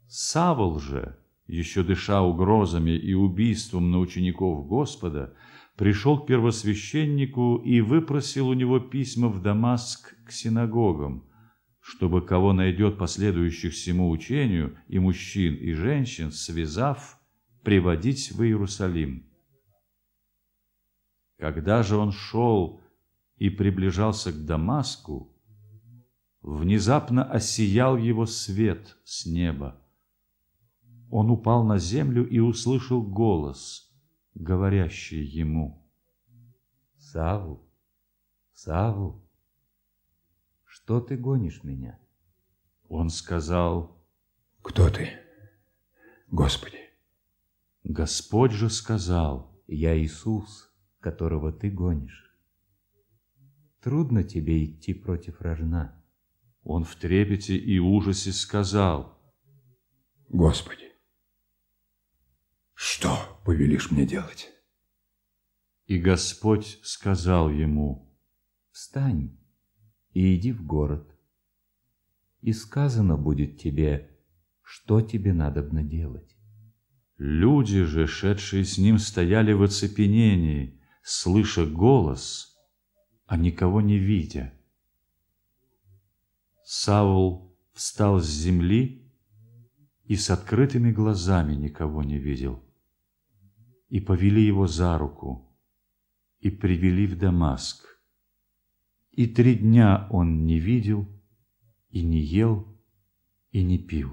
Савл же, еще дыша угрозами и убийством на учеников Господа, пришел к первосвященнику и выпросил у него письма в Дамаск к синагогам, чтобы кого найдет последующих сему учению, и мужчин, и женщин, связав, приводить в Иерусалим. Когда же он шел и приближался к Дамаску, внезапно осиял его свет с неба. Он упал на землю и услышал голос, говорящий ему: «Савл, Савл, что ты гонишь меня?» Он сказал: «Кто ты, Господи?» Господь же сказал: «Я Иисус, которого ты гонишь. Трудно тебе идти против рожна». Он в трепете и ужасе сказал: «Господи, что повелишь мне делать?» И Господь сказал ему: «Встань и иди в город, и сказано будет тебе, что тебе надобно делать». Люди же, шедшие с ним, стояли в оцепенении, слыша голос, а никого не видя. Савл встал с земли и с открытыми глазами никого не видел. И повели его за руку, и привели в Дамаск. И 3 дня он не видел, и не ел, и не пил.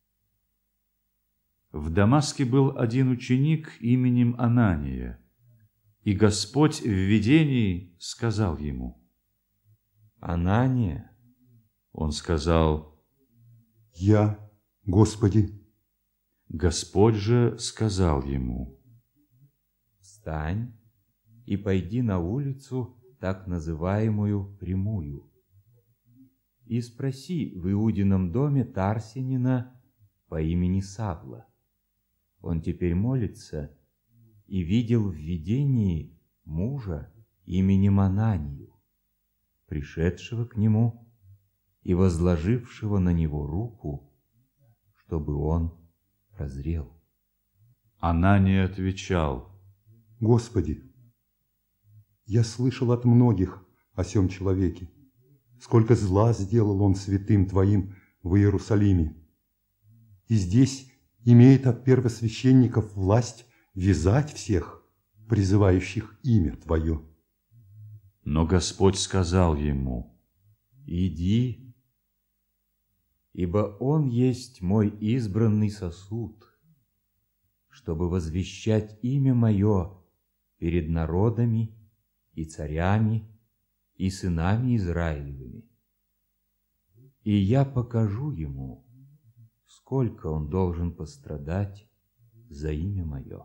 В Дамаске был один ученик именем Анания, и Господь в видении сказал ему: «Анания?» Он сказал: «Я, Господи». Господь же сказал ему: «Встань и пойди на улицу, так называемую Прямую, и спроси в Иудином доме Тарсянина по имени Савла. Он теперь молится и видел в видении мужа именем Ананию, пришедшего к нему и возложившего на него руку, чтобы он прозрел». Анания отвечал: «Господи, я слышал от многих о сем человеке, сколько зла сделал он святым Твоим в Иерусалиме. И здесь имеет от первосвященников власть вязать всех, призывающих имя Твое». Но Господь сказал ему: «Иди, ибо он есть мой избранный сосуд, чтобы возвещать имя мое перед народами и царями и сынами Израилевыми. И я покажу ему, сколько он должен пострадать за имя мое».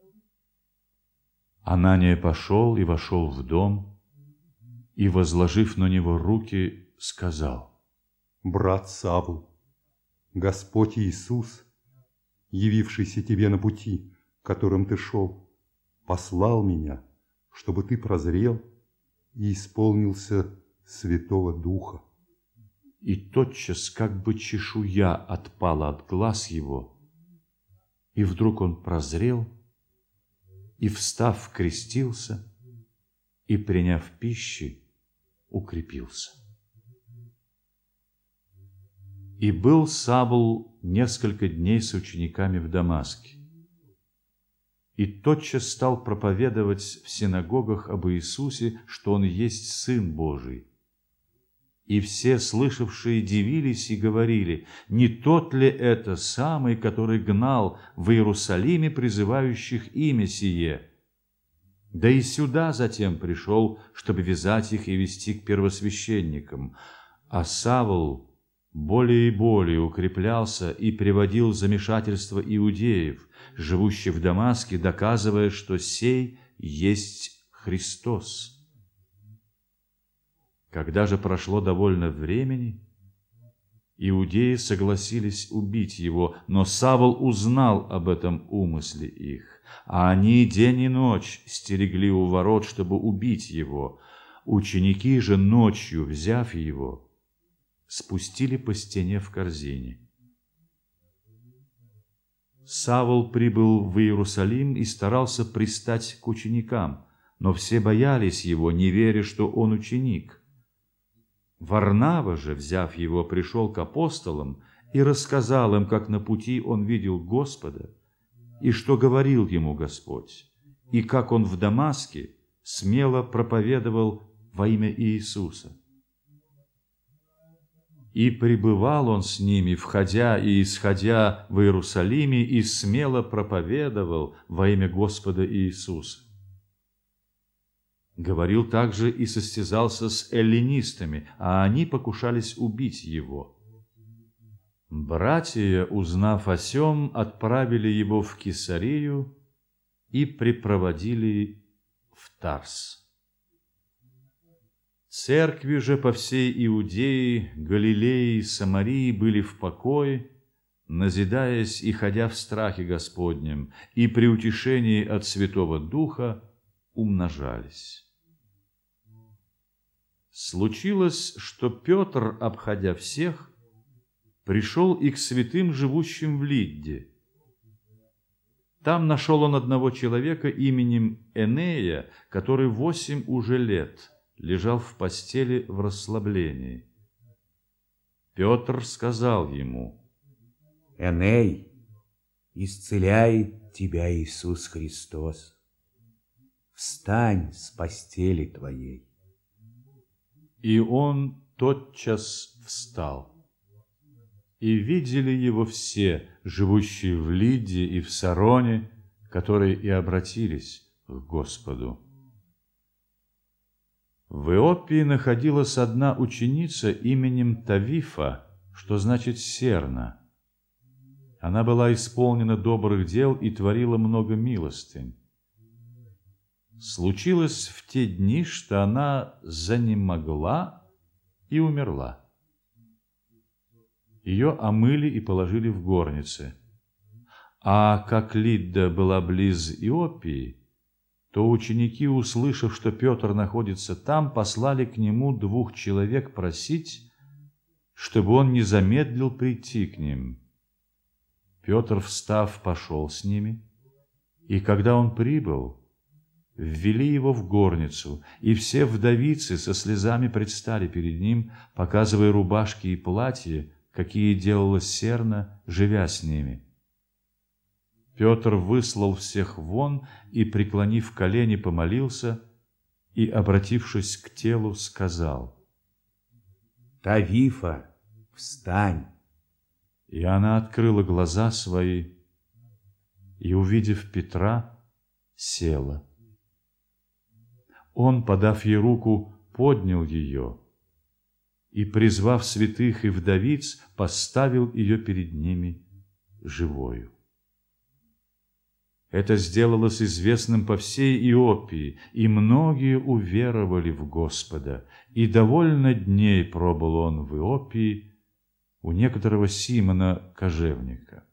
Анания пошел и вошел в дом, и, возложив на него руки, сказал: «Брат Савл, Господь Иисус, явившийся тебе на пути, которым ты шел, послал меня, чтобы ты прозрел и исполнился Святого Духа». И тотчас как бы чешуя отпала от глаз его, и вдруг он прозрел, и, встав, крестился, и, приняв пищи, укрепился. И был Савл несколько дней с учениками в Дамаске, и тотчас стал проповедовать в синагогах об Иисусе, что Он есть Сын Божий. И все слышавшие дивились и говорили: не тот ли это самый, который гнал в Иерусалиме призывающих имя сие? Да и сюда затем пришел, чтобы вязать их и вести к первосвященникам. А Савл более и более укреплялся и приводил в замешательство иудеев, живущих в Дамаске, доказывая, что сей есть Христос. Когда же прошло довольно времени, иудеи согласились убить его, но Савл узнал об этом умысле их, а они день и ночь стерегли у ворот, чтобы убить его. Ученики же ночью, взяв его, спустили по стене в корзине. Савл прибыл в Иерусалим и старался пристать к ученикам, но все боялись его, не веря, что он ученик. Варнава же, взяв его, пришел к апостолам и рассказал им, как на пути он видел Господа, и что говорил ему Господь, и как он в Дамаске смело проповедовал во имя Иисуса. И пребывал он с ними, входя и исходя в Иерусалиме, и смело проповедовал во имя Господа Иисуса. Говорил также и состязался с эллинистами, а они покушались убить его. Братья, узнав о сем, отправили его в Кесарию и припроводили в Тарс. Церкви же по всей Иудее, Галилее и Самарии были в покое, назидаясь и ходя в страхе Господнем, и при утешении от Святого Духа умножались. Случилось, что Петр, обходя всех, пришел и к святым, живущим в Лидде. Там нашел он одного человека именем Энея, который 8 уже лет лежал в постели в расслаблении. Петр сказал ему: «Эней, исцеляет тебя Иисус Христос. Встань с постели твоей». И он тотчас встал. И видели его все, живущие в Лидде и в Сароне, которые и обратились к Господу. В Иопии находилась одна ученица именем Тавифа, что значит «серна». Она была исполнена добрых дел и творила много милостынь. Случилось в те дни, что она занемогла и умерла. Ее омыли и положили в горнице. А как Лидда была близ Иопии, то ученики, услышав, что Петр находится там, послали к нему 2 человек просить, чтобы он не замедлил прийти к ним. Петр, встав, пошел с ними, и когда он прибыл, ввели его в горницу, и все вдовицы со слезами предстали перед ним, показывая рубашки и платья, какие делала серна, живя с ними. Петр выслал всех вон и, преклонив колени, помолился и, обратившись к телу, сказал: «Тавифа, встань!» И она открыла глаза свои и, увидев Петра, села. Он, подав ей руку, поднял ее и, призвав святых и вдовиц, поставил ее перед ними живою. Это сделалось известным по всей Иопии, и многие уверовали в Господа, и довольно дней пробыл он в Иопии у некоторого Симона Кожевника.